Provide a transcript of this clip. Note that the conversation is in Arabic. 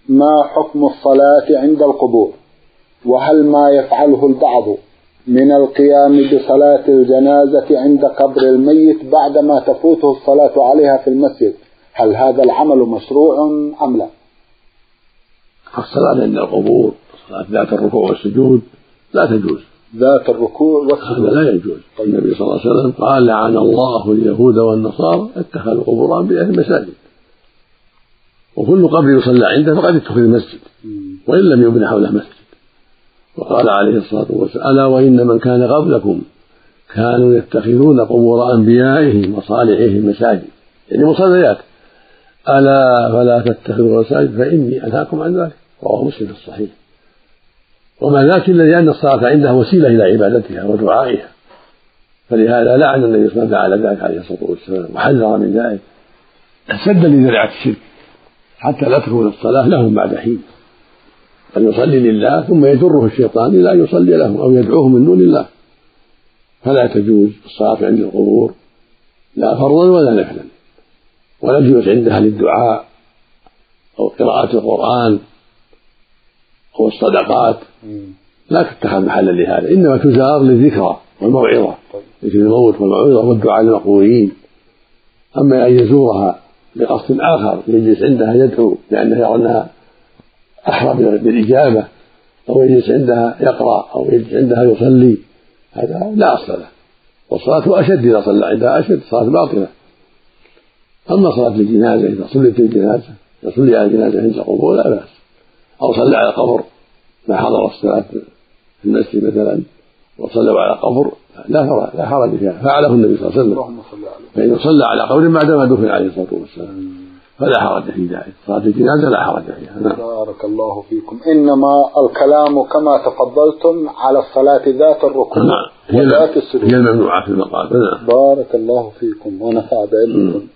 ما حكم الصلاة عند القبور؟ وهل ما يفعله البعض من القيام بصلاة الجنازة عند قبر الميت بعدما تفوته الصلاة عليها في المسجد، هل هذا العمل مشروع أم لا؟ الصلاة عند القبور، صلاة ذات الركوع والسجود لا تجوز. ذات الركوع والسجود لا يجوز. النبي صلى الله عليه وسلم قال: لعن الله اليهود والنصارى اتخذوا قبور أنبيائهم مساجد. وكل قبر يصلى عنده فقد اتخذ مسجد وإن لم يبن حوله مسجد. وقال عليه الصلاة والسلام: ألا وإن من كان قبلكم كانوا يتخذون قبور أنبيائهم وصالحهم مساجد، يعني مصليات، ألا فلا تتخذوا مساجد فإني أنهاكم عن ذلك. رواه مسلم في الصحيح. وما ذاك إلا لأن الصلاة عنده وسيلة إلى عبادتها ودعائها، فلهذا لعن النبي صلى الله عليه وسلم على ذلك عليه الصلاة والسلام وحذر من ذلك سدا لذريعة الشرك، حتى لا تكون الصلاة لهم بعد حين، أن يصلي لله ثم يجره الشيطان إلى أن يصلي لهم أو يدعوهم من دون الله. فلا تجوز الصلاة عند القبور لا فرضا ولا نفلا، ولا تجوز عندها للدعاء أو قراءة القرآن أو الصدقات، لا تتخذ محلا لهذا، إنما تزار للذكرى والموعظة، ذكر الموت والموعظة والدعاء للمقبورين. أما أن يزورها لقصد آخر يجلس عندها يدعو لأنه يرى أنها أحرى بالإجابة، أو يجلس عندها يقرأ، أو يجلس عندها يصلي، هذا لا أصل له، والصلاة أشد إذا صلى عندها أشد، صلاة باطلة. أما صلاة الجنازة إذا صليت الجنازة يصلي على الجنازة عند القبور لا بأس، أو صلى على قبر ما حضر الصلاة في المسجد مثلا وصلوا على قبر لا حرج فيها، فعله النبي صلى الله عليه وسلم، فإنه صلى على قبر بعدما دفن عليه الصلاة والسلام فلا حرج في ذلك. صلاة الجنازة لا حرج فيها. بارك الله فيكم. إنما الكلام كما تفضلتم على الصلاة ذات الركوع وذات السجود هي الممنوعة في المقابر. بارك الله فيكم ونفع بعلمكم.